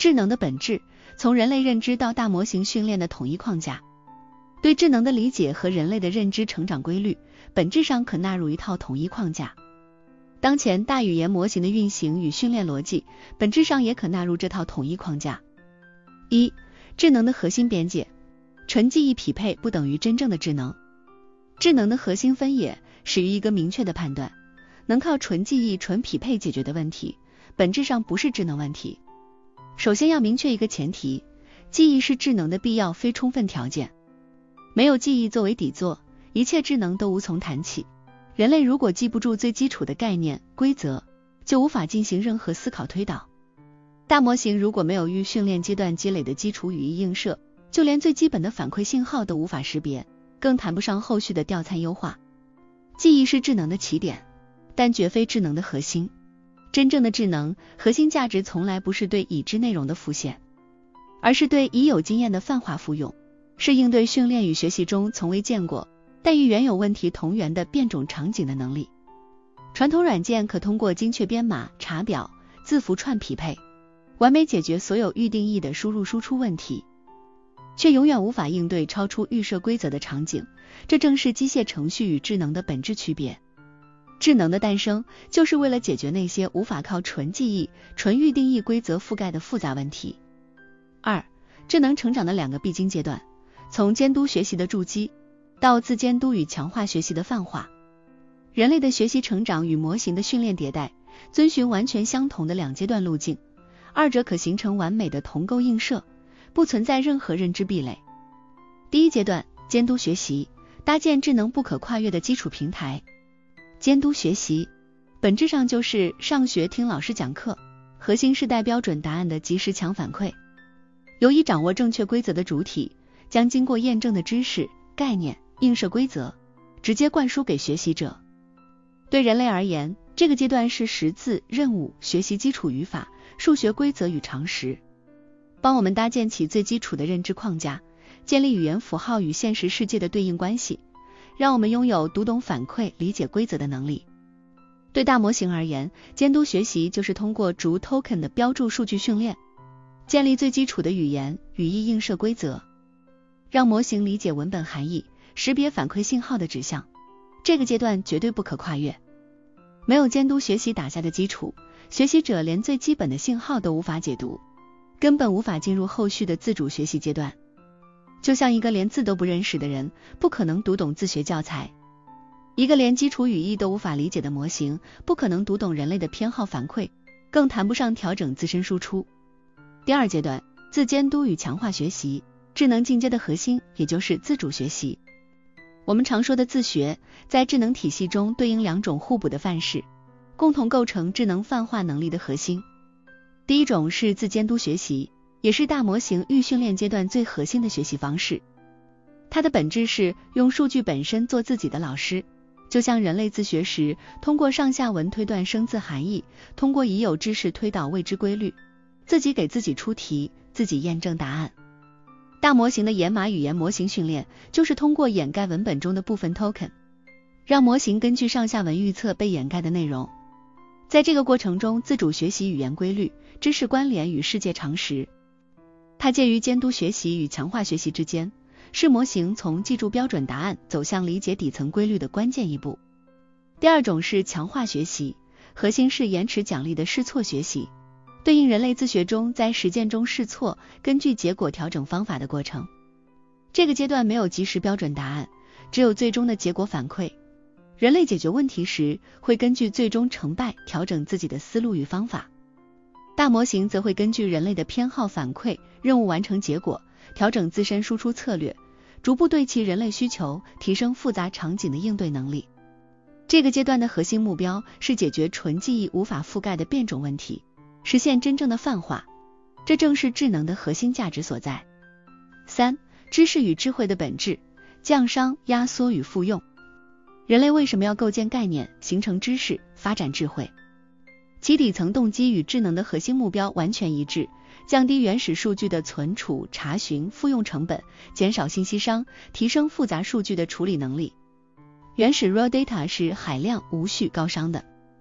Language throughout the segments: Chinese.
智能的本质，从人类认知到大模型训练的统一框架。对智能的理解和人类的认知成长规律，本质上可纳入一套统一框架。当前大语言模型的运行与训练逻辑，本质上也可纳入这套统一框架。一、智能的核心边界。纯记忆匹配不等于真正的智能。智能的核心分野始于一个明确的判断，能靠纯记忆、纯匹配解决的问题，本质上不是智能问题。首先要明确一个前提，记忆是智能的必要非充分条件。没有记忆作为底座，一切智能都无从谈起。人类如果记不住最基础的概念、规则，就无法进行任何思考推导。大模型如果没有预训练阶段积累的基础语义映射，就连最基本的反馈信号都无法识别，更谈不上后续的调参优化。记忆是智能的起点，但绝非智能的核心。真正的智能核心价值从来不是对已知内容的复现，而是对已有经验的泛化复用，是应对训练与学习中从未见过但与原有问题同源的变种场景的能力。传统软件可通过精确编码、查表、字符串匹配，完美解决所有预定义的输入输出问题，却永远无法应对超出预设规则的场景，这正是机械程序与智能的本质区别。智能的诞生，就是为了解决那些无法靠纯记忆、纯预定义规则覆盖的复杂问题。二、智能成长的两个必经阶段，从监督学习的筑基，到自监督与强化学习的泛化。人类的学习成长与模型的训练迭代，遵循完全相同的两阶段路径，二者可形成完美的同构映射，不存在任何认知壁垒。第一阶段，监督学习，搭建智能不可跨越的基础平台。监督学习本质上就是上学听老师讲课，核心是带标准答案的及时强反馈。由于掌握正确规则的主体，将经过验证的知识、概念、映射规则，直接灌输给学习者。对人类而言，这个阶段是识字、任务、学习基础语法、数学规则与常识，帮我们搭建起最基础的认知框架，建立语言符号与现实世界的对应关系，让我们拥有读懂反馈、理解规则的能力。对大模型而言，监督学习就是通过逐 token 的标注数据训练，建立最基础的语言、语义映射规则，让模型理解文本含义，识别反馈信号的指向。这个阶段绝对不可跨越。没有监督学习打下的基础，学习者连最基本的信号都无法解读，根本无法进入后续的自主学习阶段。就像一个连字都不认识的人，不可能读懂自学教材；一个连基础语义都无法理解的模型，不可能读懂人类的偏好反馈，更谈不上调整自身输出。第二阶段，自监督与强化学习，智能进阶的核心，也就是自主学习。我们常说的自学，在智能体系中对应两种互补的范式，共同构成智能泛化能力的核心。第一种是自监督学习，也是大模型预训练阶段最核心的学习方式。它的本质是用数据本身做自己的老师，就像人类自学时，通过上下文推断生字含义，通过已有知识推导未知规律，自己给自己出题，自己验证答案。大模型的掩码语言模型训练，就是通过掩盖文本中的部分 token， 让模型根据上下文预测被掩盖的内容。在这个过程中，自主学习语言规律、知识关联与世界常识。它介于监督学习与强化学习之间，是模型从记住标准答案走向理解底层规律的关键一步。第二种是强化学习，核心是延迟奖励的试错学习，对应人类自学中在实践中试错，根据结果调整方法的过程。这个阶段没有即时标准答案，只有最终的结果反馈。人类解决问题时，会根据最终成败调整自己的思路与方法。大模型则会根据人类的偏好反馈、任务完成结果，调整自身输出策略，逐步对齐人类需求，提升复杂场景的应对能力。这个阶段的核心目标是解决纯记忆无法覆盖的变种问题，实现真正的泛化，这正是智能的核心价值所在。三、知识与智慧的本质，降商、压缩与复用。人类为什么要构建概念、形成知识、发展智慧？其底层动机与智能的核心目标完全一致，降低原始数据的存储、查询、复用成本，减少信息熵，提升复杂数据的处理能力。原始 raw data 是海量、无序、高熵的，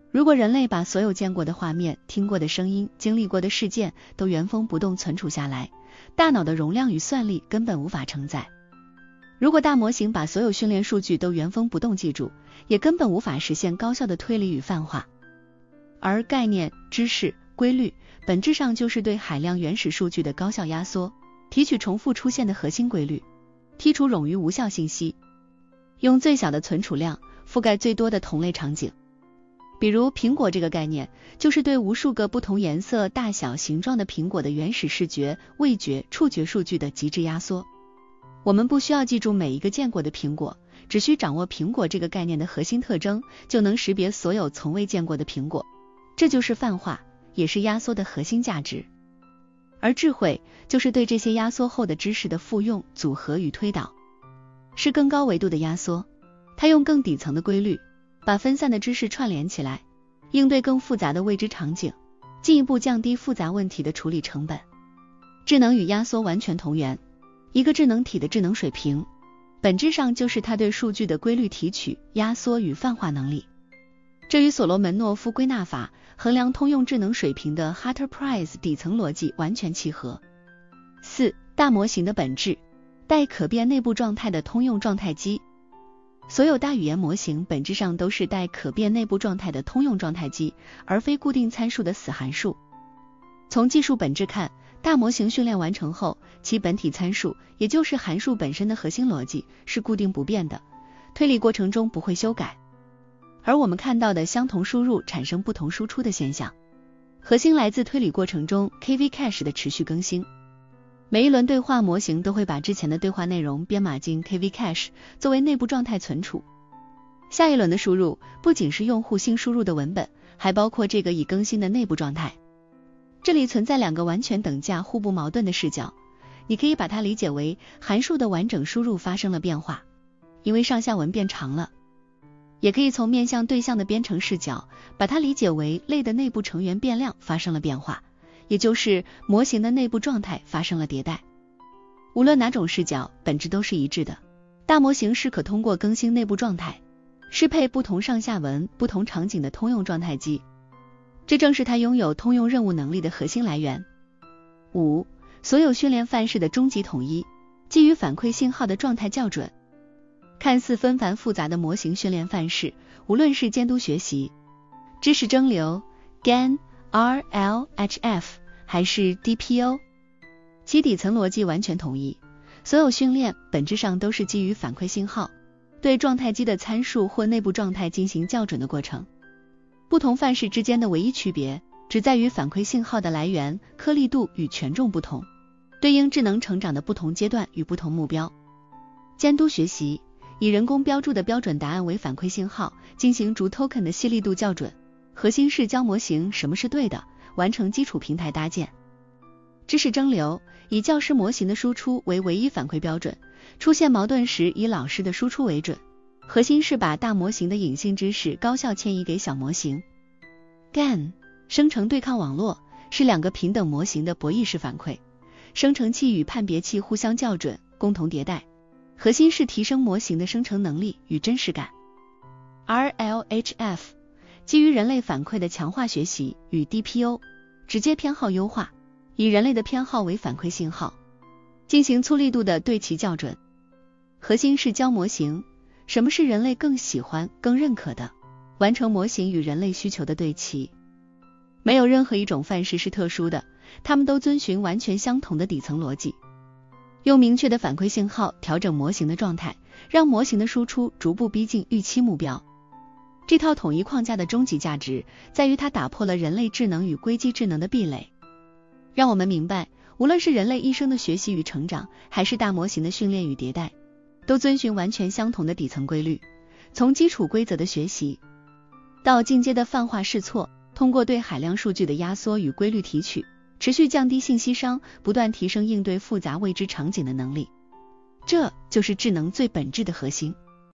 如果人类把所有见过的画面、听过的声音、经历过的事件都原封不动存储下来，大脑的容量与算力根本无法承载。如果大模型把所有训练数据都原封不动记住，也根本无法实现高效的推理与泛化。而概念、知识、规律本质上就是对海量原始数据的高效压缩，提取重复出现的核心规律，剔除冗余无效信息，用最小的存储量覆盖最多的同类场景。比如苹果这个概念，就是对无数个不同颜色、大小、形状的苹果的原始视觉、味觉、触觉数据的极致压缩。我们不需要记住每一个见过的苹果，只需掌握苹果这个概念的核心特征，就能识别所有从未见过的苹果。这就是泛化，也是压缩的核心价值。而智慧就是对这些压缩后的知识的复用、组合与推导，是更高维度的压缩。它用更底层的规律把分散的知识串联起来，应对更复杂的未知场景，进一步降低复杂问题的处理成本。智能与压缩完全同源，一个智能体的智能水平，本质上就是它对数据的规律提取、压缩与泛化能力。这与所罗门诺夫归纳法衡量通用智能水平的 Harter-Price 底层逻辑完全契合。4. 大模型的本质，带可变内部状态的通用状态机。所有大语言模型本质上都是带可变内部状态的通用状态机，而非固定参数的死函数。从技术本质看，大模型训练完成后，其本体参数，也就是函数本身的核心逻辑是固定不变的，推理过程中不会修改。而我们看到的相同输入产生不同输出的现象，核心来自推理过程中 KV cache 的持续更新。每一轮对话模型都会把之前的对话内容编码进 KV cache 作为内部状态存储。下一轮的输入不仅是用户新输入的文本，还包括这个已更新的内部状态。这里存在两个完全等价、互不矛盾的视角，你可以把它理解为函数的完整输入发生了变化，因为上下文变长了。也可以从面向对象的编程视角，把它理解为类的内部成员变量发生了变化，也就是模型的内部状态发生了迭代。无论哪种视角，本质都是一致的。大模型是可通过更新内部状态，适配不同上下文、不同场景的通用状态机。这正是它拥有通用任务能力的核心来源。5. 所有训练范式的终极统一，基于反馈信号的状态校准。看似纷繁复杂的模型训练范式，无论是监督学习、知识蒸馏、GAN、RLHF 还是 DPO， 其底层逻辑完全统一。所有训练本质上都是基于反馈信号，对状态机的参数或内部状态进行校准的过程。不同范式之间的唯一区别，只在于反馈信号的来源、颗粒度与权重不同，对应智能成长的不同阶段与不同目标。监督学习以人工标注的标准答案为反馈信号，进行逐 token 的细粒度校准，核心是教模型什么是对的，完成基础平台搭建。知识蒸馏以教师模型的输出为唯一反馈标准，出现矛盾时以老师的输出为准，核心是把大模型的隐性知识高效迁移给小模型。GAN 生成对抗网络是两个平等模型的博弈式反馈，生成器与判别器互相校准，共同迭代，核心是提升模型的生成能力与真实感。RLHF 基于人类反馈的强化学习与 DPO 直接偏好优化，以人类的偏好为反馈信号，进行粗粒度的对齐校准。核心是教模型什么是人类更喜欢、更认可的，完成模型与人类需求的对齐。没有任何一种范式是特殊的，它们都遵循完全相同的底层逻辑。用明确的反馈信号调整模型的状态，让模型的输出逐步逼近预期目标。这套统一框架的终极价值在于它打破了人类智能与硅基智能的壁垒，让我们明白，无论是人类一生的学习与成长，还是大模型的训练与迭代，都遵循完全相同的底层规律。从基础规则的学习到进阶的泛化试错，通过对海量数据的压缩与规律提取，持续降低信息熵，不断提升应对复杂未知场景的能力。这就是智能最本质的核心。